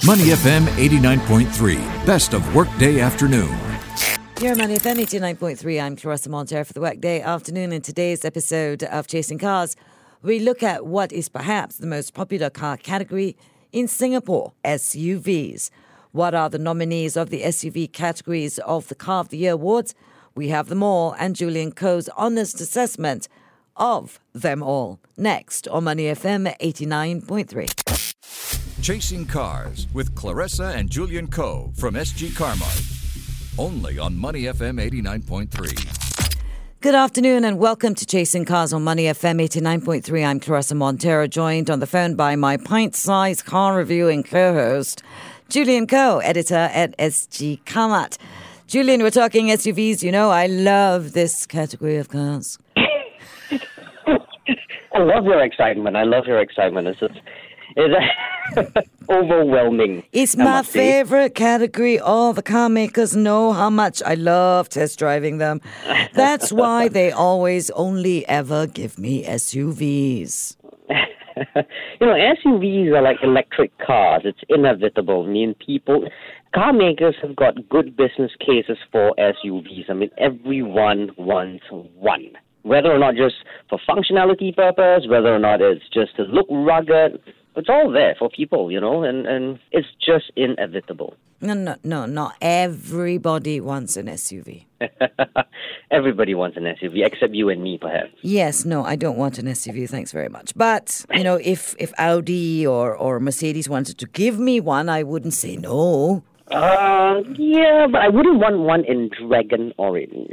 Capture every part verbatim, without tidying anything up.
Money F M eighty-nine point three, best of workday afternoon. Here on Money F M eighty-nine point three, I'm Clarissa Montero for the workday afternoon. In today's episode of Chasing Cars, we look at what is perhaps the most popular car category in Singapore, S U Vs. What are the nominees of the S U V categories of the Car of the Year Awards? We have them all, and Julian Coe's honest assessment of them all. Next on Money F M eighty-nine point three. Chasing Cars with Clarissa and Julian Coe from S G Carmart. Only on Money F M eighty-nine point three. Good afternoon and welcome to Chasing Cars on Money F M eighty-nine point three. I'm Clarissa Montero, joined on the phone by my pint-sized car reviewing co-host, Julian Coe, editor at S G Carmart. Julian, we're talking S U Vs. You know, I love this category of cars. I love your excitement. I love your excitement. It's just, it's overwhelming. It's my favorite category. All the car makers know how much I love test driving them. That's why they always only ever give me S U Vs. You know, S U Vs are like electric cars. It's inevitable. I mean, people, car makers have got good business cases for S U Vs. I mean, everyone wants one. Whether or not just for functionality purpose, whether or not it's just to look rugged, it's all there for people, you know, and, and it's just inevitable. No, no, no, not everybody wants an S U V. Everybody wants an S U V, except you and me, perhaps. Yes, no, I don't want an S U V, thanks very much. But, you know, if, if Audi or, or Mercedes wanted to give me one, I wouldn't say no. Uh, yeah, but I wouldn't want one in dragon orange.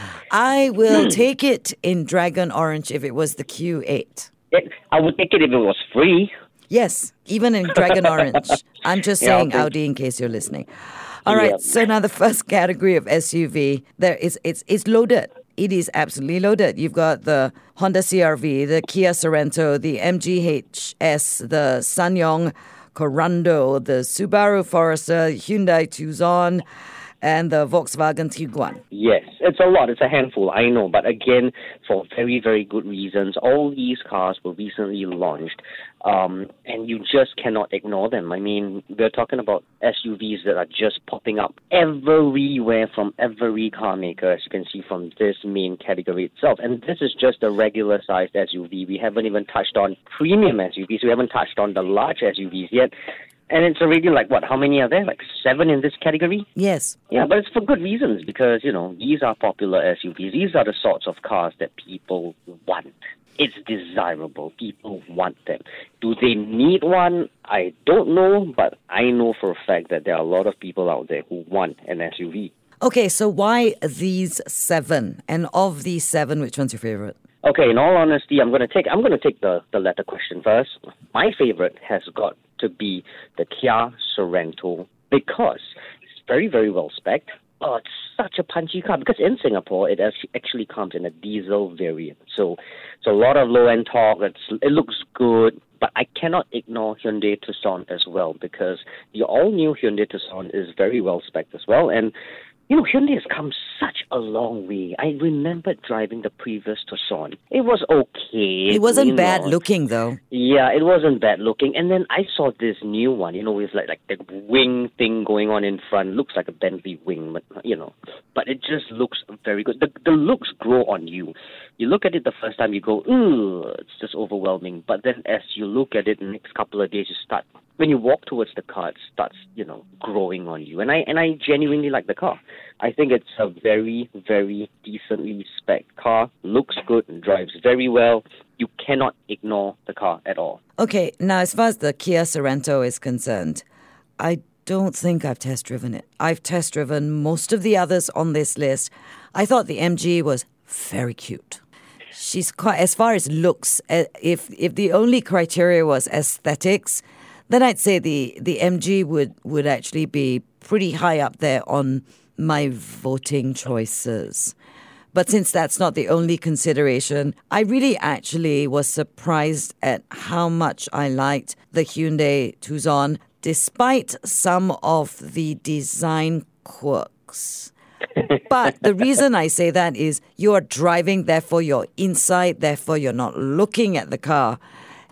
I will take it in dragon orange if it was the Q eight. It, I would take it if it was free. Yes, even in dragon orange. I'm just saying yeah, Audi in case you're listening. All right, Yep. so now the first category of S U V, there is it's it's loaded. It is absolutely loaded. You've got the Honda C R V, the Kia Sorento, the M G H S, the SsangYong Corando, the Subaru Forester, Hyundai Tucson, and the Volkswagen Tiguan. Yes, it's a lot. It's a handful, I know. But again, for very, very good reasons, all these cars were recently launched, um, and you just cannot ignore them. I mean, we're talking about S U Vs that are just popping up everywhere from every car maker, as you can see from this main category itself. And this is just a regular-sized S U V. We haven't even touched on premium S U Vs. We haven't touched on the large S U Vs yet. And it's already like, what, how many are there? Like seven in this category? Yes. Yeah, but it's for good reasons because, you know, these are popular S U Vs. These are the sorts of cars that people want. It's desirable. People want them. Do they need one? I don't know, but I know for a fact that there are a lot of people out there who want an S U V. Okay, so why these seven? And of these seven, which one's your favorite? Okay, in all honesty, I'm going to take I'm going to take the, the latter question first. My favorite has got to be the Kia Sorento because it's very, very well spec'd. Oh, it's such a punchy car because in Singapore, it actually comes in a diesel variant. So it's a lot of low-end torque. It's, it looks good, but I cannot ignore Hyundai Tucson as well because the all-new Hyundai Tucson is very well spec'd as well. And you know, Hyundai has come such a long way. I remember driving the previous Tucson. It was okay. It wasn't you bad know. looking, though. Yeah, it wasn't bad looking. And then I saw this new one, you know, with like, like the wing thing going on in front. Looks like a Bentley wing, but, you know. But it just looks very good. The, the looks grow on you. You look at it the first time, you go, ooh, it's just overwhelming. But then as you look at it the next couple of days, you start, when you walk towards the car, it starts, you know, growing on you. And I and I genuinely like the car. I think it's a very, very decently spec'd car. Looks good and drives very well. You cannot ignore the car at all. Okay, now as far as the Kia Sorento is concerned, I don't think I've test driven it. I've test driven most of the others on this list. I thought the M G was very cute. She's quite, as far as looks, uh, if if the only criteria was aesthetics, then I'd say the, the M G would, would actually be pretty high up there on my voting choices. But since that's not the only consideration, I really actually was surprised at how much I liked the Hyundai Tucson, despite some of the design quirks. But the reason I say that is you are driving, therefore you're inside, therefore you're not looking at the car.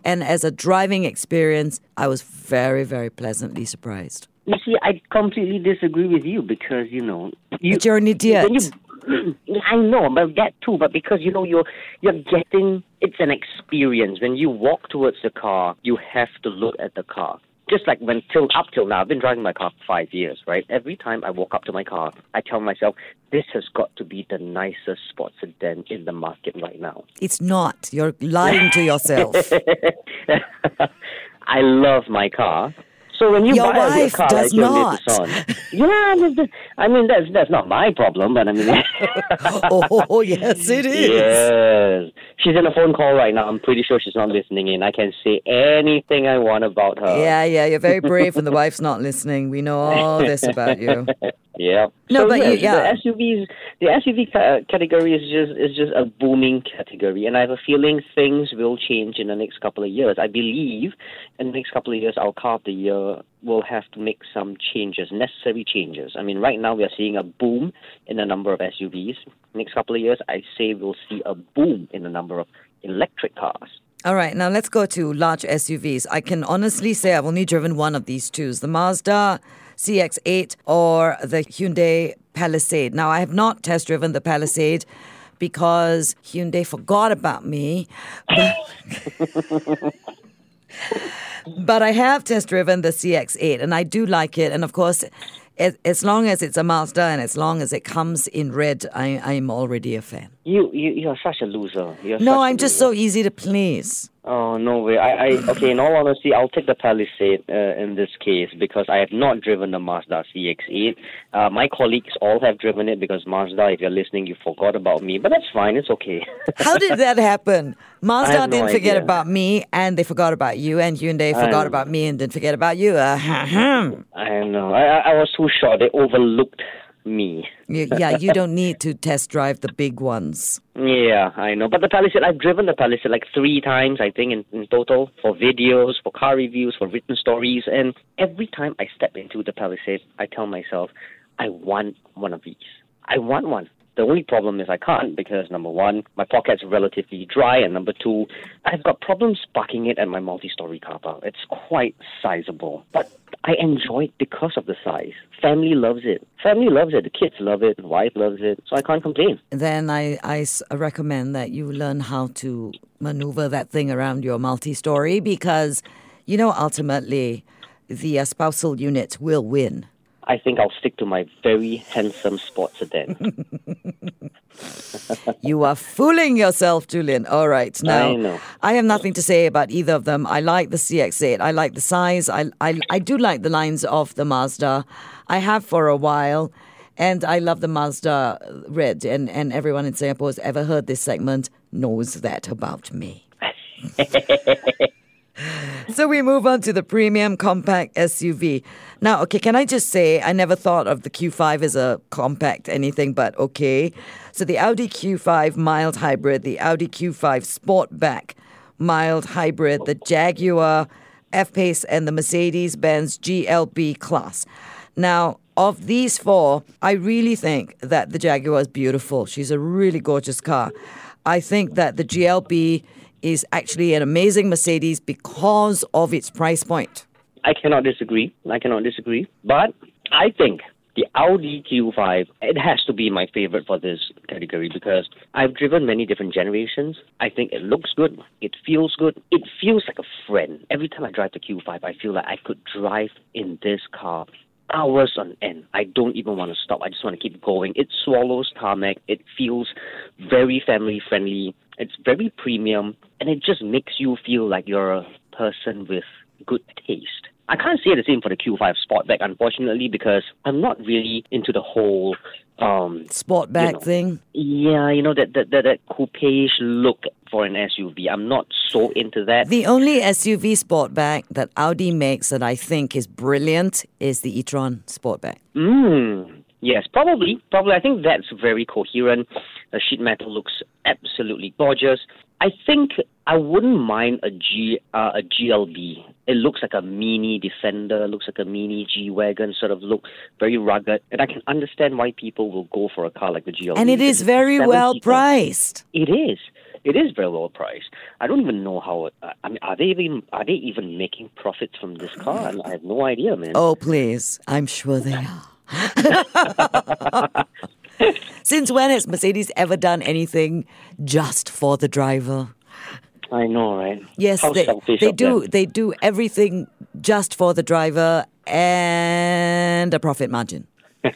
And as a driving experience, I was very, very pleasantly surprised. You see, I completely disagree with you because, you know... You, but you're an idiot. When you, I know, but that too. But because, you know, you're, you're getting... It's an experience. When you walk towards the car, you have to look at the car. Just like when till up till now, I've been driving my car for five years, right? Every time I walk up to my car, I tell myself, this has got to be the nicest sports sedan in the market right now. It's not. You're lying to yourself. I love my car. So when you your buy wife a car does like not. your Nissan, yeah, I mean that's that's not my problem, but I mean, oh yes, it is. Yes, she's in a phone call right now. I'm pretty sure she's not listening in. I can say anything I want about her. Yeah, yeah, you're very brave, and the wife's not listening. We know all this about you. Yeah. No, so, but yes, you, yeah. the S U Vs, the S U V ca- category is just is just a booming category, and I have a feeling things will change in the next couple of years. I believe in the next couple of years, our car of the year will have to make some changes, necessary changes. I mean, right now we are seeing a boom in the number of S U Vs. Next couple of years, I say we'll see a boom in the number of electric cars. All right, now let's go to large S U Vs. I can honestly say I've only driven one of these two, the Mazda C X eight or the Hyundai Palisade. Now, I have not test driven the Palisade because Hyundai forgot about me. But, but I have test driven the C X eight, and I do like it. And of course, as, as long as it's a Mazda and as long as it comes in red, I, I'm already a fan. You, you, you're such a loser. You're no, such I'm a just loser. so easy to please. Oh, no way. I, I okay, in all honesty, I'll take the Palisade uh, in this case because I have not driven the Mazda C X eight. Uh, my colleagues all have driven it because Mazda, if you're listening, you forgot about me. But that's fine. It's okay. How did that happen? Mazda no didn't forget idea. about me and they forgot about you, and Hyundai forgot about me and didn't forget about you. Uh, I know. I, I was too short. They overlooked me. you, yeah, you don't need to test drive the big ones. Yeah, I know. But the Palisade, I've driven the Palisade like three times, I think, in, in total, for videos, for car reviews, for written stories. And every time I step into the Palisade, I tell myself, I want one of these. I want one. The only problem is I can't because, number one, my pocket's relatively dry, and number two, I've got problems parking it at my multi-story car park. It's quite sizable, but I enjoy it because of the size. Family loves it. Family loves it. The kids love it. The wife loves it. So I can't complain. Then I, I s- recommend that you learn how to maneuver that thing around your multi-story because, you know, ultimately, the uh, spousal unit will win. I think I'll stick to my very handsome sports sedan. You are fooling yourself, Julian. All right. Now, I know. I have nothing to say about either of them. I like the C X eight. I like the size. I, I, I do like the lines of the Mazda. I have for a while. And I love the Mazda red. And, and everyone in Singapore who's ever heard this segment knows that about me. So we move on to the premium compact S U V. Now, okay, can I just say, I never thought of the Q five as a compact anything, but okay. So the Audi Q five mild hybrid, the Audi Q five Sportback mild hybrid, the Jaguar F-Pace, and the Mercedes-Benz G L B class. Now, of these four, I really think that the Jaguar is beautiful. She's a really gorgeous car. I think that the G L B is actually an amazing Mercedes because of its price point. I cannot disagree. I cannot disagree. But I think the Audi Q five, it has to be my favorite for this category because I've driven many different generations. I think it looks good. It feels good. It feels like a friend. Every time I drive the Q five, I feel like I could drive in this car hours on end. I don't even want to stop. I just want to keep going. It swallows tarmac. It feels very family friendly. It's very premium, and it just makes you feel like you're a person with good taste. I can't say the same for the Q five Sportback, unfortunately, because I'm not really into the whole um, Sportback you know, thing? Yeah, you know, that, that, that, that coupe-ish look for an S U V. I'm not so into that. The only S U V Sportback that Audi makes that I think is brilliant is the e-tron Sportback. Mm, yes, probably. Probably. I think that's very coherent. The sheet metal looks absolutely gorgeous. I think I wouldn't mind a G uh, a G L B. It looks like a mini Defender, looks like a mini G-Wagon sort of look, very rugged. And I can understand why people will go for a car like the G L B. And it is very well priced. It is. It is very low price. I don't even know how. Uh, I mean, are they even are they even making profits from this car? I, I have no idea, man. Oh, please. I'm sure they are. Since when has Mercedes ever done anything just for the driver? I know, right? Yes, How they, selfish they of do. them. They do everything just for the driver and a profit margin.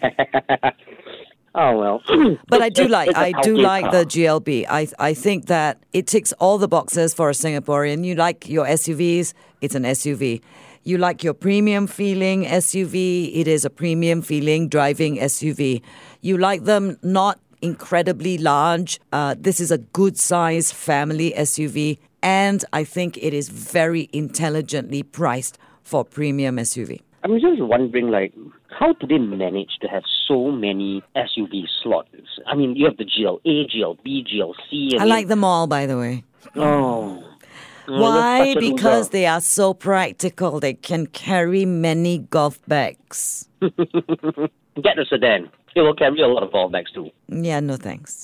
Oh well. But I do It's- like it's a I do Tauke like car. the G L B. I I think that it ticks all the boxes for a Singaporean. You like your S U Vs, it's an S U V. You like your premium feeling S U V, it is a premium feeling driving S U V. You like them not incredibly large. Uh, this is a good size family S U V, and I think it is very intelligently priced for premium S U V. I'm just wondering, like, how do they manage to have so many S U V slots? I mean, you have the G L A, G L B, G L C. I like them all, by the way. Oh. Oh, Why? you're such a Because loser. they are so practical. They can carry many golf bags. Get a sedan. It will carry a lot of golf bags too. Yeah, no thanks.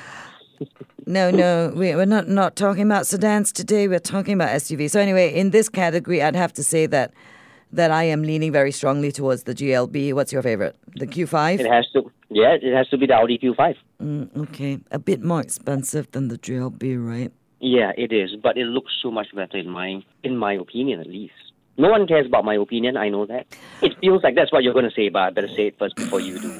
No, no, we, we're not, not talking about sedans today. We're talking about S U Vs. So anyway, in this category, I'd have to say that that I am leaning very strongly towards the G L B. What's your favorite? The Q five? It has to. Yeah, it has to be the Audi Q five. Mm, okay, a bit more expensive than the G L B, right? Yeah, it is, but it looks so much better in my in my opinion, at least. No one cares about my opinion. I know that. It feels like that's what you're going to say, but I better say it first before you do.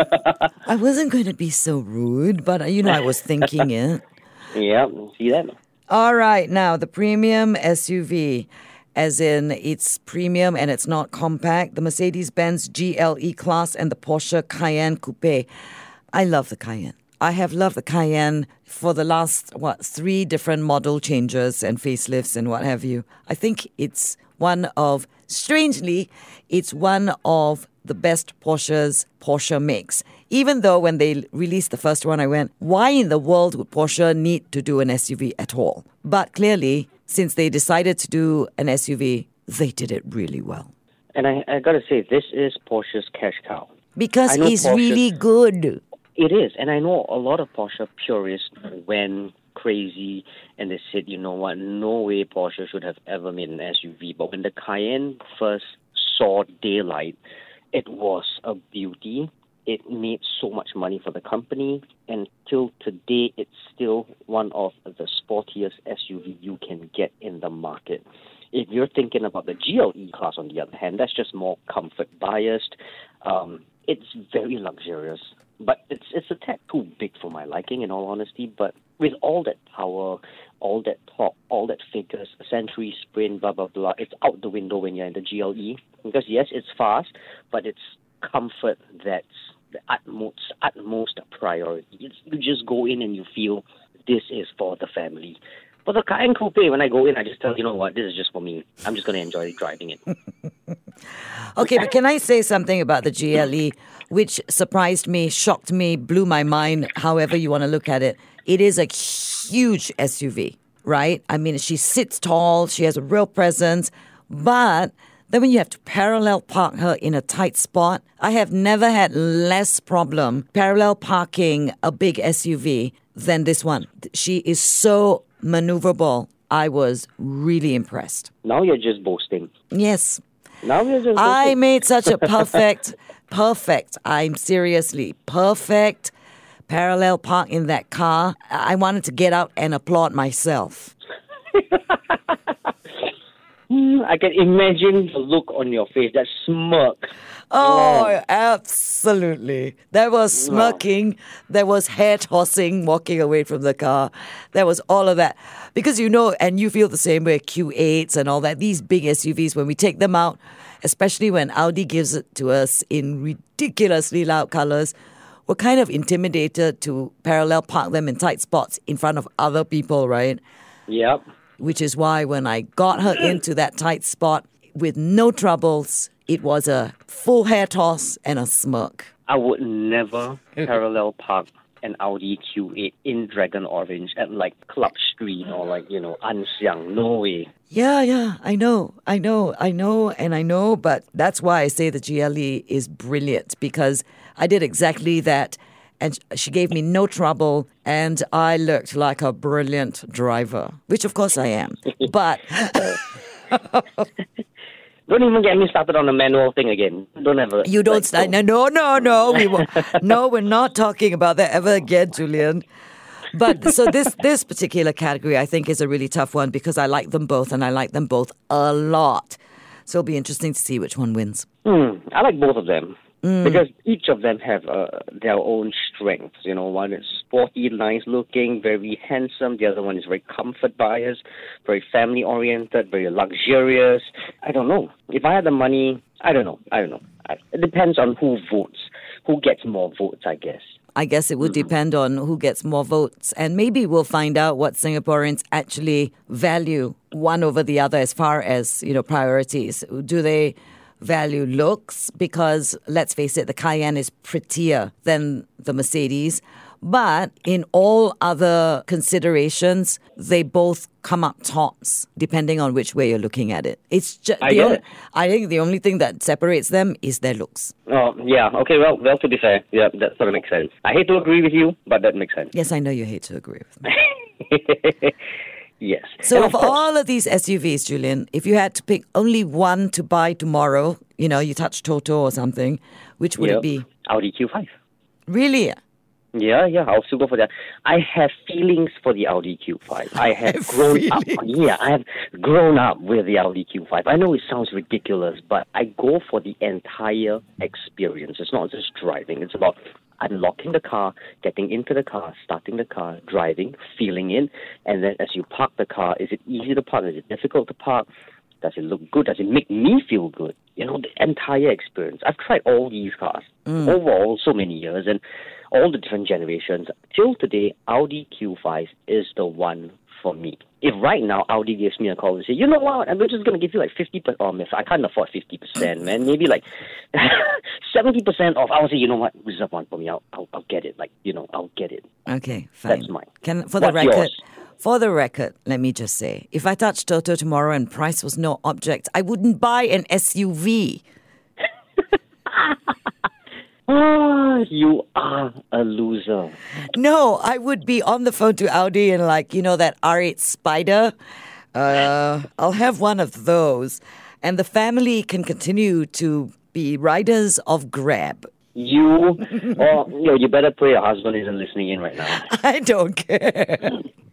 I wasn't going to be so rude, but uh, you know, I was thinking it. Yeah, see that? All right, now the premium S U V, as in it's premium and it's not compact, the Mercedes-Benz G L E Class and the Porsche Cayenne Coupe. I love the Cayenne. I have loved the Cayenne for the last, what, three different model changes and facelifts and what have you. I think it's one of, strangely, it's one of the best Porsches Porsche makes. Even though when they released the first one, I went, why in the world would Porsche need to do an S U V at all? But clearly, since they decided to do an S U V, they did it really well. And I, I got to say, this is Porsche's cash cow. Because I know it's Porsche- really good. It is, and I know a lot of Porsche purists went crazy and they said, you know what, no way Porsche should have ever made an S U V. But when the Cayenne first saw daylight, it was a beauty. It made so much money for the company, and till today, it's still one of the sportiest S U V you can get in the market. If you're thinking about the G L E class, on the other hand, that's just more comfort biased. Um, it's very luxurious, but it's it's a tad too big for my liking, in all honesty. But with all that power, all that torque, all that figures, Century Sprint, blah blah blah, it's out the window when you're in the G L E. Because yes, it's fast, but it's comfort that's the utmost utmost priority. It's, you just go in and you feel this is for the family. But the Cayenne Coupe, when I go in, I just tell you know what, this is just for me. I'm just going to enjoy driving it. Okay, but can I say something about the G L E, which surprised me, shocked me, blew my mind, however you want to look at it? It is a huge S U V, right? I mean, she sits tall, she has a real presence, but then when you have to parallel park her in a tight spot, I have never had less problem parallel parking a big S U V than this one. She is so maneuverable. I was really impressed. Now you're just boasting. Yes. Now you're just I boasting. made such a perfect, perfect, I'm seriously, perfect parallel park in that car. I wanted to get out and applaud myself. I can imagine the look on your face, that smirk. Oh, absolutely. There was smirking. There was hair tossing, walking away from the car. There was all of that. Because you know, and you feel the same way, Q eights and all that, these big S U Vs, when we take them out, especially when Audi gives it to us in ridiculously loud colors, we're kind of intimidated to parallel park them in tight spots in front of other people, right? Yep. Which is why when I got her into that tight spot with no troubles, it was a full hair toss and a smirk. I would never parallel park an Audi Q eight in Dragon Orange at like Club Street or like, you know, Anxiang. No way. Yeah, yeah, I know, I know, I know, and I know, but that's why I say the G L E is brilliant, because I did exactly that. and she gave me no trouble, and I looked like a brilliant driver, which of course I am. But don't even get me started on the manual thing again. Don't ever. You don't like, start. No, no, no, no. We will, no, we're not talking about that ever again, Julian. But so this this particular category, I think, is a really tough one because I like them both, and I like them both a lot. So it'll be interesting to see which one wins. Hmm, I like both of them. Mm. Because each of them have uh, their own strengths. You know, one is sporty, nice looking, very handsome. The other one is very comfort biased, very family oriented, very luxurious. I don't know. If I had the money, I don't know. I don't know. I, it depends on who votes, who gets more votes, I guess. I guess it would depend on who gets more votes. And maybe we'll find out what Singaporeans actually value one over the other as far as, you know, priorities. Do they value looks? Because, let's face it, the Cayenne is prettier than the Mercedes. But in all other considerations, they both come up tops, depending on which way you're looking at it. It's just I the get only, it. I think the only thing that separates them is their looks. Oh, yeah. Okay, well, well, to be fair, yeah, that sort of makes sense. I hate to agree with you, but that makes sense. Yes, I know you hate to agree with me. Yes. So And of course, all of these S U Vs, Julian, if you had to pick only one to buy tomorrow, you know, you touch Toto or something, which would yep, it be? Audi Q five. Really? Yeah, yeah, I'll still go for that. I have feelings for the Audi Q five. I have have grown up. feelings. Yeah, I have grown up with the Audi Q five. I know it sounds ridiculous, but I go for the entire experience. It's not just driving. It's about unlocking the car, getting into the car, starting the car, driving, feeling in, and then as you park the car, is it easy to park? Is it difficult to park? Does it look good? Does it make me feel good? You know, the entire experience. I've tried all these cars mm. overall so many years and all the different generations. Till today, Audi Q five is the one for me. If right now Audi gives me a call and say, you know what, I'm just going to give you like fifty percent off. If I can't afford fifty percent, man, maybe like seventy percent off. I would say, you know what, reserve one for me. I'll, I'll, I'll get it. Like, you know, I'll get it. Okay, fine. That's mine. Can, for the What's record, yours? For the record, let me just say, if I touched Toto tomorrow and price was no object, I wouldn't buy an S U V. Oh, you are a loser. No, I would be on the phone to Audi and like, you know, that R eight Spider. Uh, I'll have one of those. And the family can continue to be riders of Grab. You, or you know, you better pray your husband isn't listening in right now. I don't care.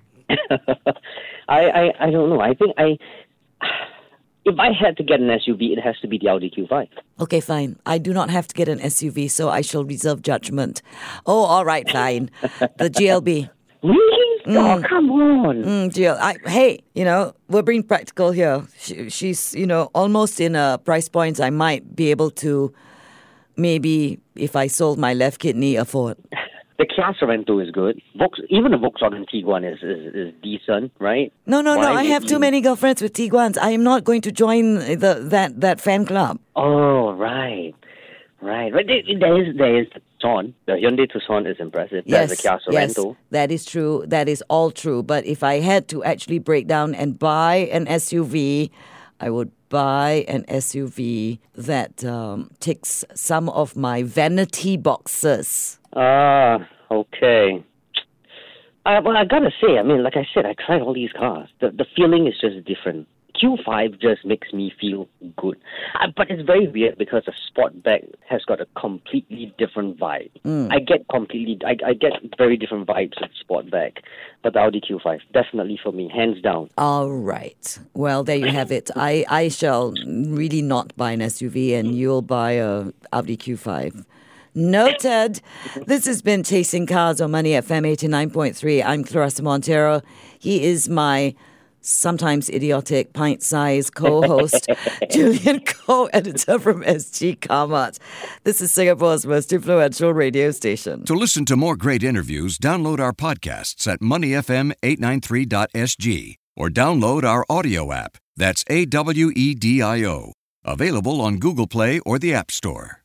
I, I, I don't know. I think I... If I had to get an S U V, it has to be the Audi Q five. Okay, fine. I do not have to get an S U V, so I shall reserve judgment. Oh, all right, fine. The G L B. Really? Mm. Oh, come on. Mm, G L. I, hey, you know, we're being practical here. She, she's, you know, almost in a price point I might be able to maybe, if I sold my left kidney, afford. The Kia Sorento is good. Volks, even the Volkswagen Tiguan is, is, is decent, right? No, no, Why no. I would have you... too many girlfriends with Tiguans. I am not going to join the that, that fan club. Oh, right. Right. Right. There, there is there is the Tucson. The Hyundai Tucson is impressive. Yes, There's the Kia yes, Sorento. that is true. That is all true. But if I had to actually break down and buy an S U V, I would buy an S U V that um, ticks some of my vanity boxes. Ah, okay. I, well, I gotta say, I mean, like I said, I tried all these cars. The the feeling is just different. Q five just makes me feel good. Uh, but it's very weird because the Sportback has got a completely different vibe. Mm. I get completely, I, I get very different vibes with Sportback. But the Audi Q five, definitely for me, hands down. All right. Well, there you have it. I, I shall really not buy an S U V and you'll buy a Audi Q five. Noted. This has been Chasing Cars on Money F M eighty-nine point three. I'm Clarissa Montero. He is my sometimes idiotic pint-sized co-host, Julian co-editor from S G Carmart. This is Singapore's most influential radio station. To listen to more great interviews, download our podcasts at money f m eight nine three dot s g or download our audio app. That's A W E D I O. Available on Google Play or the App Store.